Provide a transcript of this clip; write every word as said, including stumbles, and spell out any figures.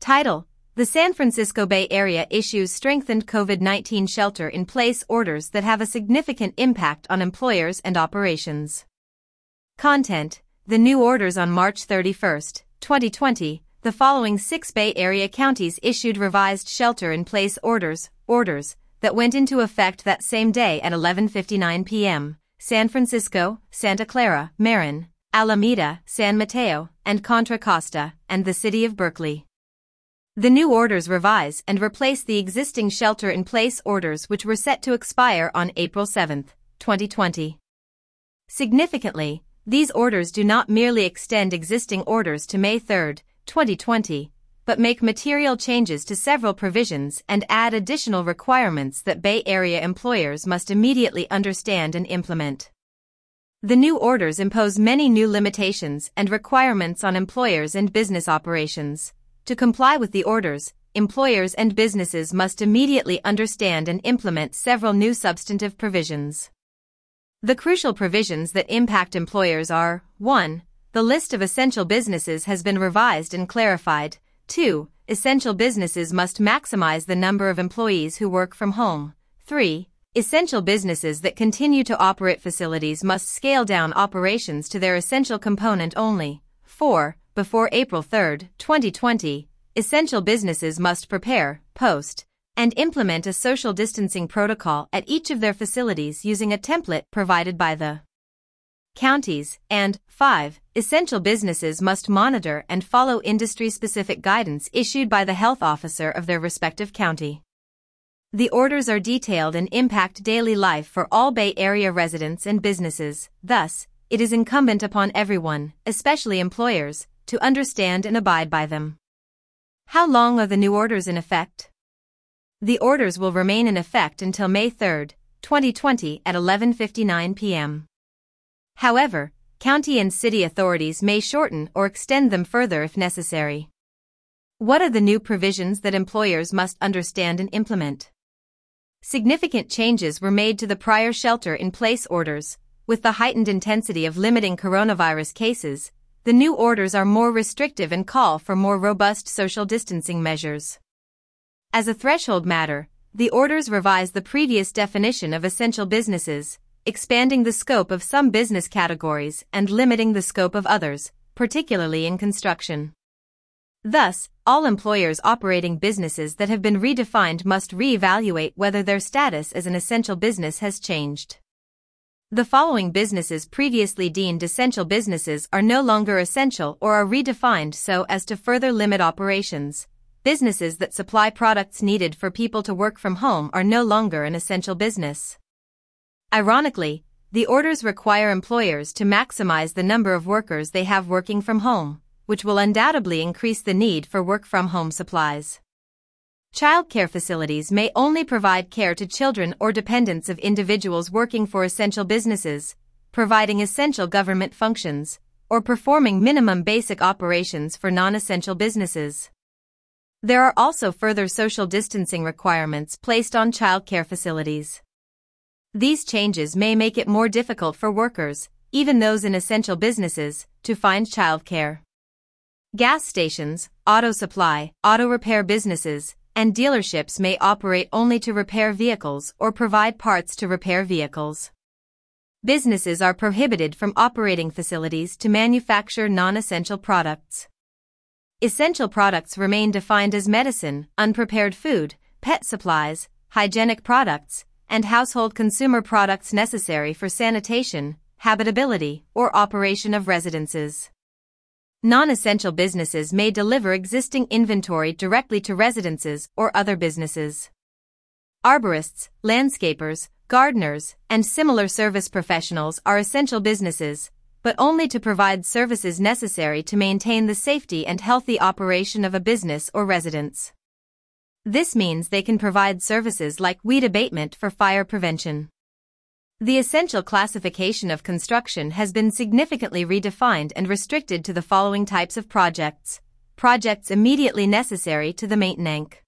Title: The San Francisco Bay Area issues strengthened COVID nineteen shelter-in-place orders that have a significant impact on employers and operations. Content: The new orders on March thirty-first, twenty twenty, the following six Bay Area counties issued revised shelter-in-place orders, orders, that went into effect that same day at eleven fifty-nine p m San Francisco, Santa Clara, Marin, Alameda, San Mateo, and Contra Costa, and the City of Berkeley. The new orders revise and replace the existing shelter-in-place orders which were set to expire on April seventh, twenty twenty. Significantly, these orders do not merely extend existing orders to May third, twenty twenty, but make material changes to several provisions and add additional requirements that Bay Area employers must immediately understand and implement. The new orders impose many new limitations and requirements on employers and business operations. To comply with the orders, employers and businesses must immediately understand and implement several new substantive provisions. The crucial provisions that impact employers are: one. The list of essential businesses has been revised and clarified. two. Essential businesses must maximize the number of employees who work from home. three. Essential businesses that continue to operate facilities must scale down operations to their essential component only. four. Before April third, twenty twenty, essential businesses must prepare, post, and implement a social distancing protocol at each of their facilities using a template provided by the counties. And five. Essential businesses must monitor and follow industry-specific guidance issued by the health officer of their respective county. The orders are detailed and impact daily life for all Bay Area residents and businesses. Thus, it is incumbent upon everyone, especially employers, to understand and abide by them. How long are the new orders in effect? The orders will remain in effect until May third, twenty twenty at eleven fifty-nine p m However, county and city authorities may shorten or extend them further if necessary. What are the new provisions that employers must understand and implement? Significant changes were made to the prior shelter-in-place orders. With the heightened intensity of limiting coronavirus cases, the new orders are more restrictive and call for more robust social distancing measures. As a threshold matter, the orders revise the previous definition of essential businesses, expanding the scope of some business categories and limiting the scope of others, particularly in construction. Thus, all employers operating businesses that have been redefined must re-evaluate whether their status as an essential business has changed. The following businesses previously deemed essential businesses are no longer essential or are redefined so as to further limit operations. Businesses that supply products needed for people to work from home are no longer an essential business. Ironically, the orders require employers to maximize the number of workers they have working from home, which will undoubtedly increase the need for work-from-home supplies. Childcare facilities may only provide care to children or dependents of individuals working for essential businesses, providing essential government functions, or performing minimum basic operations for non-essential businesses. There are also further social distancing requirements placed on childcare facilities. These changes may make it more difficult for workers, even those in essential businesses, to find childcare. Gas stations, auto supply, auto repair businesses, and dealerships may operate only to repair vehicles or provide parts to repair vehicles. Businesses are prohibited from operating facilities to manufacture non-essential products. Essential products remain defined as medicine, unprepared food, pet supplies, hygienic products, and household consumer products necessary for sanitation, habitability, or operation of residences. Non-essential businesses may deliver existing inventory directly to residences or other businesses. Arborists, landscapers, gardeners, and similar service professionals are essential businesses, but only to provide services necessary to maintain the safety and healthy operation of a business or residence. This means they can provide services like weed abatement for fire prevention. The essential classification of construction has been significantly redefined and restricted to the following types of projects: projects immediately necessary to the maintenance